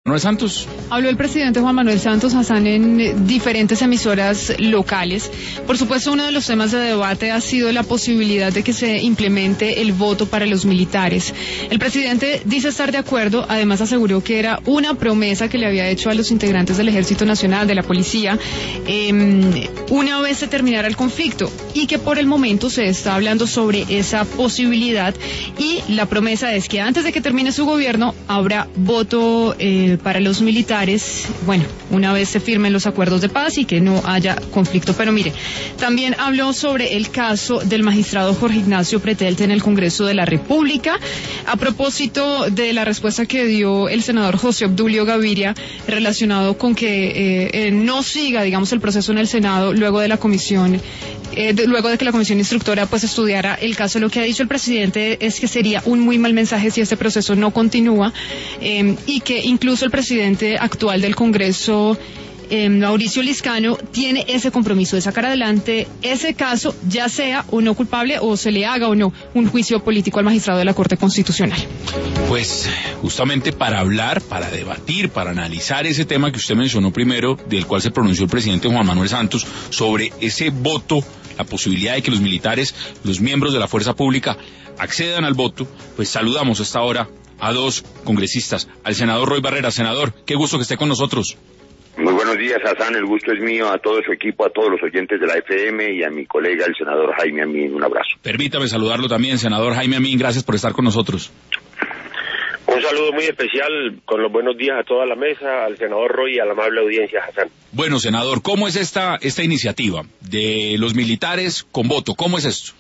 Manuel Santos. Habló el presidente Juan Manuel Santos, Hassan, en diferentes emisoras locales. Por supuesto, uno de los temas de debate ha sido la posibilidad de que se implemente el voto para los militares. El presidente dice estar de acuerdo, además aseguró que era una promesa que le había hecho a los integrantes del Ejército Nacional, de la Policía, una vez se terminara el conflicto, y que por el momento se está hablando sobre esa posibilidad, y la promesa es que antes de que termine su gobierno habrá voto para los militares, bueno, una vez se firmen los acuerdos de paz y que no haya conflicto. Pero mire, también habló sobre el caso del magistrado Jorge Ignacio Pretelte en el Congreso de la República, a propósito de la respuesta que dio el senador José Obdulio Gaviria relacionado con que no siga, digamos, el proceso en el Senado luego de la comisión, luego de que la comisión instructora pues estudiara el caso. Lo que ha dicho el presidente es que sería un muy mal mensaje si este proceso no continúa, y que incluso el presidente actual del Congreso, Mauricio Liscano, tiene ese compromiso de sacar adelante ese caso, ya sea o no culpable o se le haga o no un juicio político al magistrado de la Corte Constitucional. Pues justamente para hablar, para debatir, para analizar ese tema que usted mencionó primero, del cual se pronunció el presidente Juan Manuel Santos, sobre ese voto, la posibilidad de que los militares, los miembros de la fuerza pública, accedan al voto, pues saludamos a esta hora a dos congresistas, al senador Roy Barreras. Senador, qué gusto que esté con nosotros. Muy buenos días, Hassan, el gusto es mío, a todo su equipo, a todos los oyentes de la FM y a mi colega, el senador Jaime Amín, un abrazo. Permítame saludarlo también, senador Jaime Amín, gracias por estar con nosotros. Un saludo muy especial, con los buenos días a toda la mesa, al senador Roy y a la amable audiencia, Hassan. Bueno, senador, ¿cómo es esta iniciativa de los militares con voto? ¿Cómo es esto?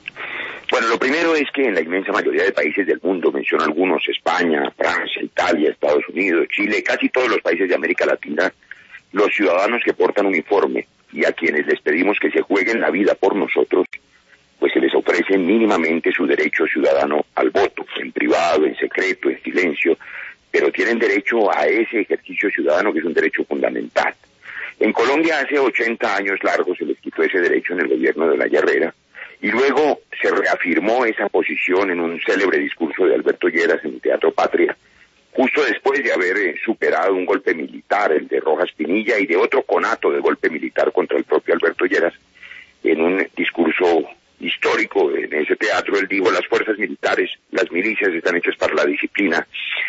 Bueno, lo primero es que en la inmensa mayoría de países del mundo, menciono algunos, España, Francia, Italia, Estados Unidos, Chile, casi todos los países de América Latina, los ciudadanos que portan uniforme y a quienes les pedimos que se jueguen la vida por nosotros, pues se les ofrece mínimamente su derecho ciudadano al voto, en privado, en secreto, en silencio, pero tienen derecho a ese ejercicio ciudadano que es un derecho fundamental. En Colombia hace 80 años largos se les quitó ese derecho en el gobierno de Olaya Herrera, y luego se reafirmó esa posición en un célebre discurso de Alberto Lleras en el Teatro Patria, justo después de haber superado un golpe militar, el de Rojas Pinilla, y de otro conato de golpe militar contra el propio Alberto Lleras. En un discurso histórico en ese teatro, él dijo: las fuerzas militares, las milicias están hechas para la disciplina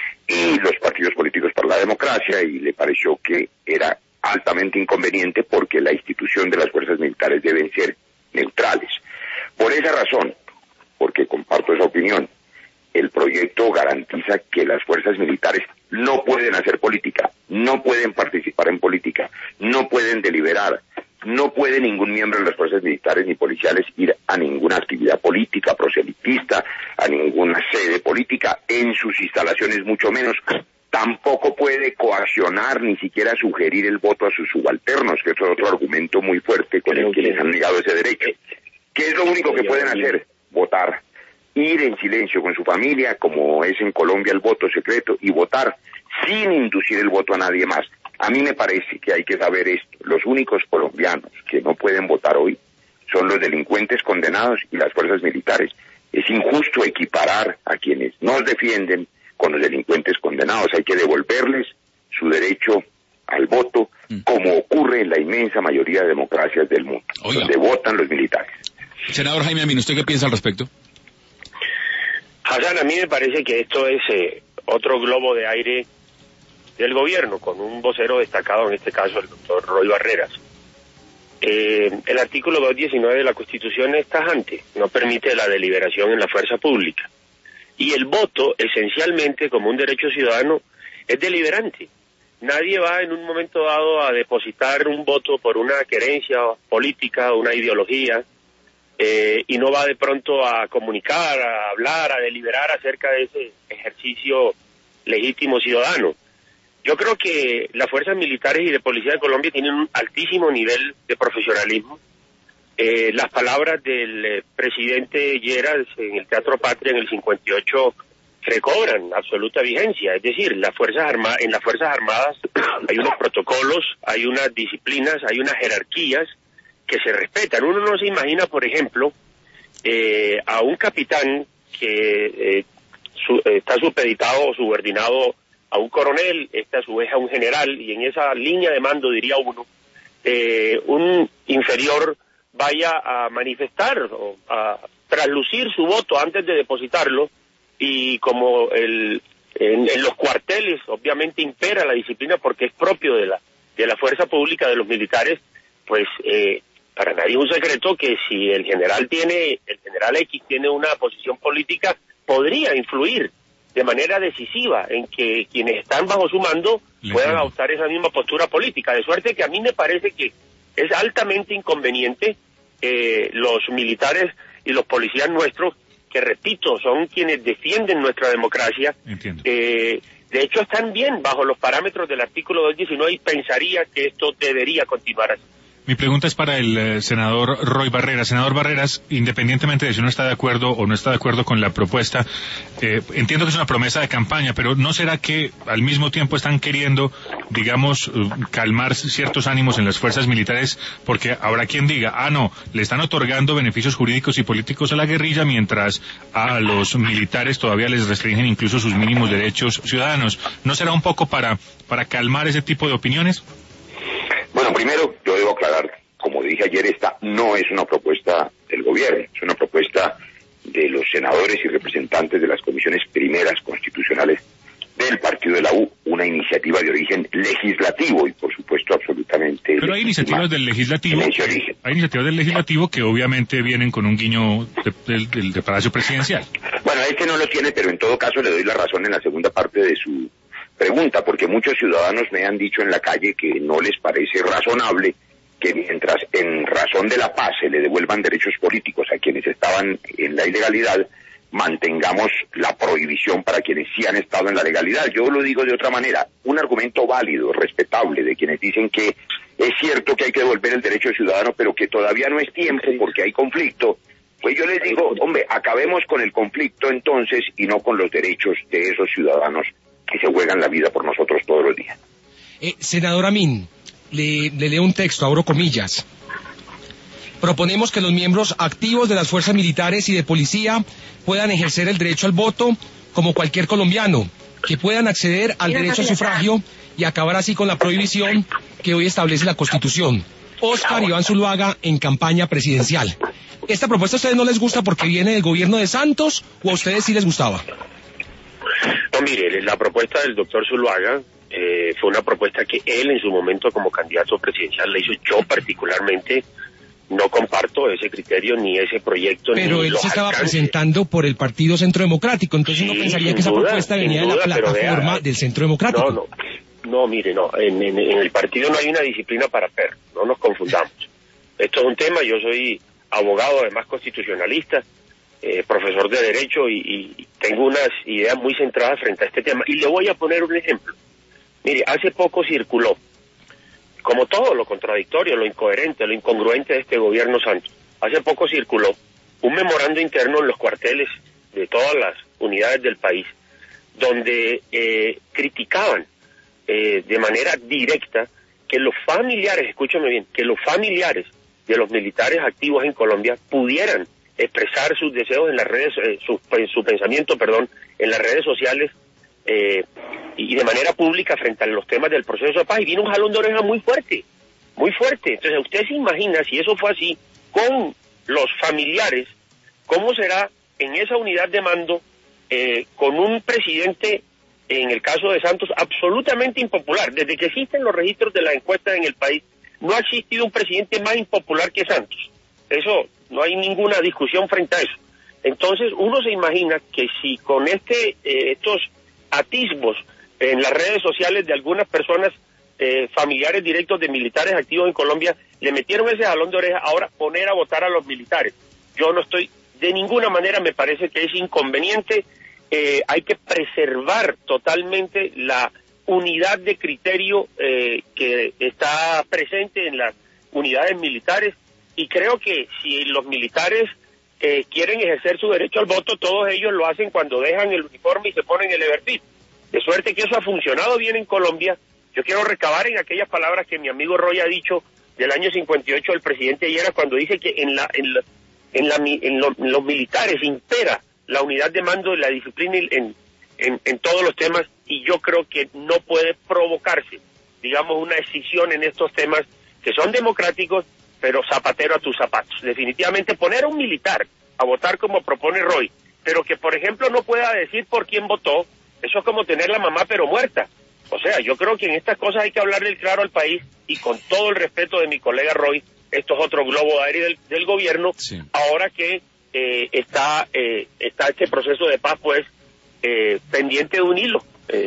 y los partidos políticos para la democracia, y le pareció que era altamente inconveniente porque la institución de las fuerzas militares deben ser neutrales. Por esa razón, porque comparto esa opinión, el proyecto garantiza que las fuerzas militares no pueden hacer política, no pueden participar en política, no pueden deliberar, no puede ningún miembro de las fuerzas militares ni policiales ir a ninguna actividad política, proselitista, a ninguna sede política, en sus instalaciones mucho menos. Tampoco puede coaccionar, ni siquiera sugerir el voto a sus subalternos, que es otro argumento muy fuerte con el que les han negado ese derecho. ¿Qué es lo único que pueden hacer? Votar. Ir en silencio con su familia, como es en Colombia el voto secreto, y votar sin inducir el voto a nadie más. A mí me parece que hay que saber esto. Los únicos colombianos que no pueden votar hoy son los delincuentes condenados y las fuerzas militares. Es injusto equiparar a quienes nos defienden con los delincuentes condenados. Hay que devolverles su derecho al voto, como ocurre en la inmensa mayoría de democracias del mundo, donde votan los militares. Senador Jaime Amín, ¿usted qué piensa al respecto? Hassan, a mí me parece que esto es otro globo de aire del gobierno, con un vocero destacado, en este caso el doctor Roy Barreras. El artículo 219 de la Constitución es tajante, no permite la deliberación en la fuerza pública. Y el voto, esencialmente, como un derecho ciudadano, es deliberante. Nadie va en un momento dado a depositar un voto por una querencia política, una ideología, y no va de pronto a comunicar, a hablar, a deliberar acerca de ese ejercicio legítimo ciudadano. Yo creo que las fuerzas militares y de policía de Colombia tienen un altísimo nivel de profesionalismo. Las palabras del presidente Lleras en el Teatro Patria en el 58 recobran absoluta vigencia. Es decir, en las Fuerzas Armadas hay unos protocolos, hay unas disciplinas, hay unas jerarquías que se respetan. Uno no se imagina, por ejemplo, a un capitán que está supeditado o subordinado a un coronel, este a su vez a un general, y en esa línea de mando, diría uno, un inferior vaya a manifestar o a traslucir su voto antes de depositarlo, y como en los cuarteles obviamente impera la disciplina porque es propio de la fuerza pública, de los militares, pues para nadie es un secreto que si el general X tiene una posición política, podría influir de manera decisiva en que quienes están bajo su mando puedan adoptar esa misma postura política, de suerte que a mí me parece que es altamente inconveniente los militares y los policías nuestros, que repito, son quienes defienden nuestra democracia, de hecho están bien bajo los parámetros del artículo 219 y pensaría que esto debería continuar así. Mi pregunta es para el senador Roy Barreras. Senador Barreras, independientemente de si uno está de acuerdo o no está de acuerdo con la propuesta, entiendo que es una promesa de campaña, pero ¿no será que al mismo tiempo están queriendo, digamos, calmar ciertos ánimos en las fuerzas militares? Porque habrá quien diga, no, le están otorgando beneficios jurídicos y políticos a la guerrilla, mientras a los militares todavía les restringen incluso sus mínimos derechos ciudadanos. ¿No será un poco para calmar ese tipo de opiniones? Bueno, primero yo debo aclarar, como dije ayer, esta no es una propuesta del gobierno, es una propuesta de los senadores y representantes de las comisiones primeras constitucionales del partido de la U, una iniciativa de origen legislativo y por supuesto absolutamente... Pero hay iniciativas del legislativo que obviamente vienen con un guiño del Palacio Presidencial. Bueno, este no lo tiene, pero en todo caso le doy la razón en la segunda parte de su pregunta, porque muchos ciudadanos me han dicho en la calle que no les parece razonable que mientras en razón de la paz se le devuelvan derechos políticos a quienes estaban en la ilegalidad, mantengamos la prohibición para quienes sí han estado en la legalidad. Yo lo digo de otra manera, un argumento válido, respetable, de quienes dicen que es cierto que hay que devolver el derecho ciudadano, pero que todavía no es tiempo porque hay conflicto. Pues yo les digo, hombre, acabemos con el conflicto entonces y no con los derechos de esos ciudadanos que se juegan la vida por nosotros todos los días. Senador Amin, le leo un texto, abro comillas. Proponemos que los miembros activos de las fuerzas militares y de policía puedan ejercer el derecho al voto como cualquier colombiano, que puedan acceder al derecho al sufragio y acabar así con la prohibición que hoy establece la Constitución. Óscar Iván Zuluaga en campaña presidencial. ¿Esta propuesta a ustedes no les gusta porque viene del gobierno de Santos o a ustedes sí les gustaba? No, mire, la propuesta del doctor Zuluaga fue una propuesta que él en su momento como candidato presidencial le hizo. Yo particularmente no comparto ese criterio ni ese proyecto. Pero ni él los se estaba alcances. presentando por el Partido Centro Democrático, entonces Sí, uno pensaría que esa duda, propuesta venía de la plataforma del Centro Democrático. No, mire, en el partido no hay una disciplina para perros, no nos confundamos. Esto es un tema, yo soy abogado, además constitucionalista, profesor de Derecho y tengo unas ideas muy centradas frente a este tema. Y le voy a poner un ejemplo. Mire, hace poco circuló, como todo lo contradictorio, lo incoherente, lo incongruente de este gobierno Santos, hace poco circuló un memorando interno en los cuarteles de todas las unidades del país, donde criticaban de manera directa que los familiares, escúchame bien, que los familiares de los militares activos en Colombia pudieran expresar sus deseos en las redes, su pensamiento, en las redes sociales y de manera pública frente a los temas del proceso de paz, y vino un jalón de oreja muy fuerte, muy fuerte. Entonces, usted se imagina, si eso fue así, con los familiares, ¿cómo será en esa unidad de mando, con un presidente, en el caso de Santos, absolutamente impopular? Desde que existen los registros de las encuestas en el país, no ha existido un presidente más impopular que Santos. Eso, no hay ninguna discusión frente a eso. Entonces, uno se imagina que si con estos atisbos en las redes sociales de algunas personas, familiares directos de militares activos en Colombia, le metieron ese jalón de oreja, ahora poner a votar a los militares. Yo no estoy, de ninguna manera me parece que es inconveniente. Hay que preservar totalmente la unidad de criterio que está presente en las unidades militares, y creo que si los militares quieren ejercer su derecho al voto, todos ellos lo hacen cuando dejan el uniforme y se ponen el evertil. De suerte que eso ha funcionado bien en Colombia. Yo quiero recabar en aquellas palabras que mi amigo Roy ha dicho del año 58 del presidente Lleras, cuando dice que en los militares impera la unidad de mando y la disciplina en todos los temas, y yo creo que no puede provocarse, digamos, una decisión en estos temas que son democráticos, pero zapatero a tus zapatos. Definitivamente poner a un militar a votar como propone Roy, pero que, por ejemplo, no pueda decir por quién votó, eso es como tener la mamá pero muerta. O sea, yo creo que en estas cosas hay que hablarle claro al país, y con todo el respeto de mi colega Roy, esto es otro globo de aire del gobierno, sí. Ahora que está este proceso de paz, pues, pendiente de un hilo.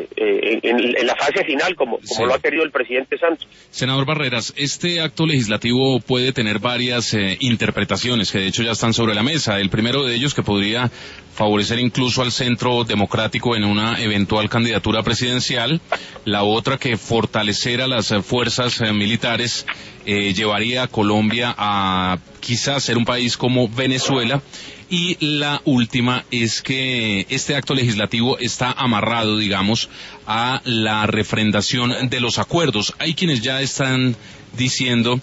En la fase final, como sí. Lo ha querido el presidente Santos. Senador Barreras, este acto legislativo puede tener varias interpretaciones que de hecho ya están sobre la mesa. El primero de ellos, que podría favorecer incluso al Centro Democrático en una eventual candidatura presidencial. La otra, que fortalecer a las fuerzas militares llevaría a Colombia a quizás ser un país como Venezuela. Y la última es que este acto legislativo está amarrado, digamos, a la refrendación de los acuerdos. Hay quienes ya están diciendo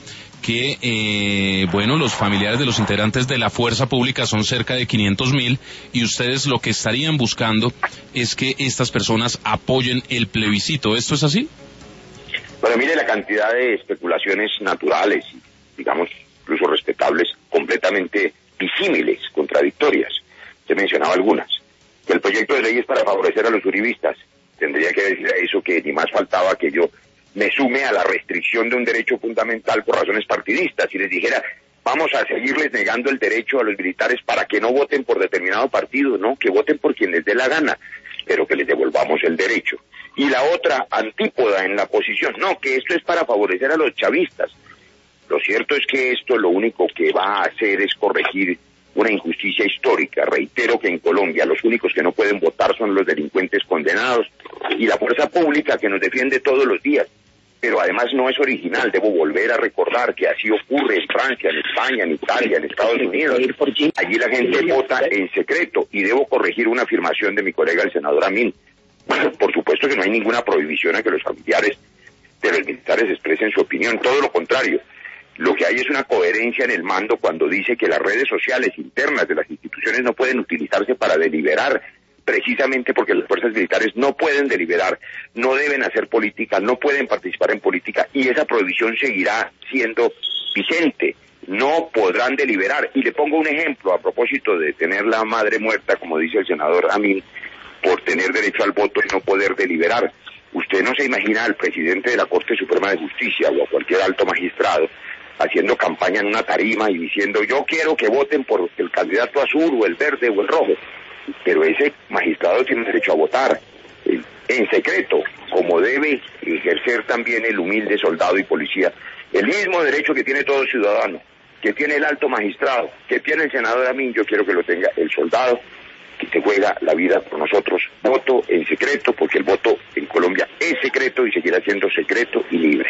que, los familiares de los integrantes de la fuerza pública son cerca de 500.000 y ustedes lo que estarían buscando es que estas personas apoyen el plebiscito. ¿Esto es así? Bueno, mire la cantidad de especulaciones naturales, digamos, incluso respetables, completamente disímiles, contradictorias. Se mencionaba algunas. Que el proyecto de ley es para favorecer a los uribistas. Tendría que decir a eso que ni más faltaba que yo me sume a la restricción de un derecho fundamental por razones partidistas y les dijera, vamos a seguirles negando el derecho a los militares para que no voten por determinado partido, no, que voten por quien les dé la gana, pero que les devolvamos el derecho. Y la otra antípoda en la posición, no, que esto es para favorecer a los chavistas. Lo cierto es que esto lo único que va a hacer es corregir una injusticia histórica. Reitero que en Colombia los únicos que no pueden votar son los delincuentes condenados y la fuerza pública que nos defiende todos los días. Pero además no es original, debo volver a recordar que así ocurre en Francia, en España, en Italia, en Estados Unidos. Allí la gente vota en secreto, y debo corregir una afirmación de mi colega el senador Amin. Por supuesto que no hay ninguna prohibición a que los familiares de los militares expresen su opinión, todo lo contrario. Lo que hay es una coherencia en el mando cuando dice que las redes sociales internas de las instituciones no pueden utilizarse para deliberar, precisamente porque las fuerzas militares no pueden deliberar, no deben hacer política, no pueden participar en política, y esa prohibición seguirá siendo vigente. No podrán deliberar. Y le pongo un ejemplo a propósito de tener la madre muerta, como dice el senador Amin, por tener derecho al voto y no poder deliberar. Usted no se imagina al presidente de la Corte Suprema de Justicia o a cualquier alto magistrado haciendo campaña en una tarima y diciendo, yo quiero que voten por el candidato azul o el verde o el rojo, pero ese magistrado tiene derecho a votar en secreto, como debe ejercer también el humilde soldado y policía, el mismo derecho que tiene todo ciudadano, que tiene el alto magistrado, que tiene el senador Amin. Yo quiero que lo tenga el soldado que se juega la vida por nosotros. Voto en secreto, porque el voto en Colombia es secreto y seguirá siendo secreto y libre.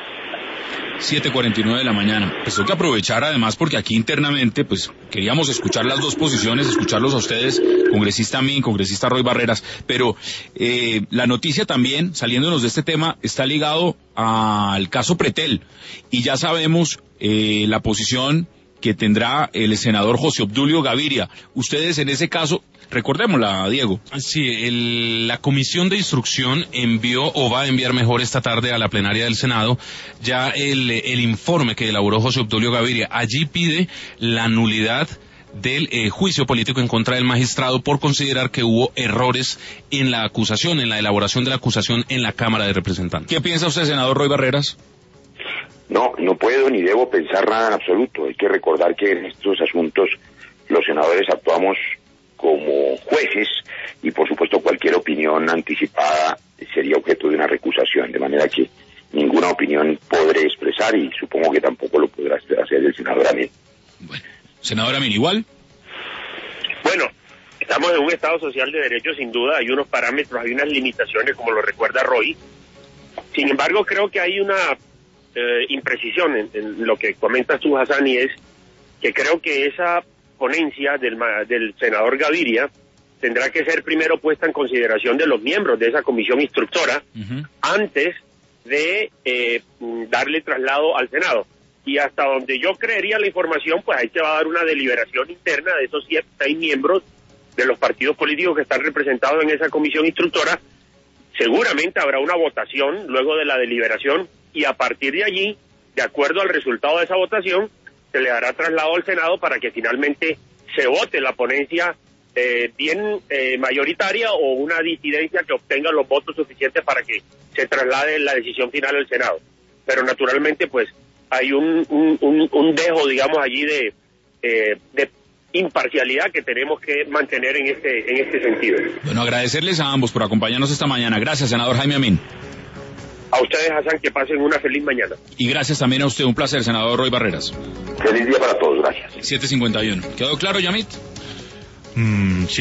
7:49 de la mañana. Pues tengo que aprovechar además porque aquí internamente pues queríamos escuchar las dos posiciones, escucharlos a ustedes, congresista Amin, congresista Roy Barreras, pero la noticia también, saliéndonos de este tema, está ligado al caso Pretel, y ya sabemos la posición que tendrá el senador José Obdulio Gaviria. Ustedes en ese caso, recordémosla, Diego. Sí, la comisión de instrucción envió, o va a enviar mejor esta tarde a la plenaria del Senado, ya el informe que elaboró José Obdulio Gaviria. Allí pide la nulidad del juicio político en contra del magistrado por considerar que hubo errores en la acusación, en la elaboración de la acusación en la Cámara de Representantes. ¿Qué piensa usted, senador Roy Barreras? No puedo ni debo pensar nada en absoluto. Hay que recordar que en estos asuntos los senadores actuamos como jueces y por supuesto cualquier opinión anticipada sería objeto de una recusación, de manera que ninguna opinión podré expresar y supongo que tampoco lo podrá hacer el senador Amin. Bueno, senador Amin, ¿igual? Bueno, estamos en un Estado social de derecho, sin duda, hay unos parámetros, hay unas limitaciones, como lo recuerda Roy. Sin embargo, creo que hay una imprecisión en lo que comentas tú, Hassan, y es que creo que esa ponencia del senador Gaviria tendrá que ser primero puesta en consideración de los miembros de esa comisión instructora antes de darle traslado al Senado. Y hasta donde yo creería la información, pues ahí se va a dar una deliberación interna de esos 6 miembros de los partidos políticos que están representados en esa comisión instructora, seguramente habrá una votación luego de la deliberación y a partir de allí, de acuerdo al resultado de esa votación, se le dará traslado al Senado para que finalmente se vote la ponencia mayoritaria o una disidencia que obtenga los votos suficientes para que se traslade la decisión final al Senado. Pero naturalmente pues hay un dejo, digamos, allí de imparcialidad que tenemos que mantener en este sentido. Bueno, agradecerles a ambos por acompañarnos esta mañana. Gracias, senador Jaime Amin. A ustedes, Hassan, que pasen una feliz mañana. Y gracias también a usted, un placer, senador Roy Barreras. Feliz día para todos, gracias. 7:51. ¿Quedó claro, Yamit? Sí.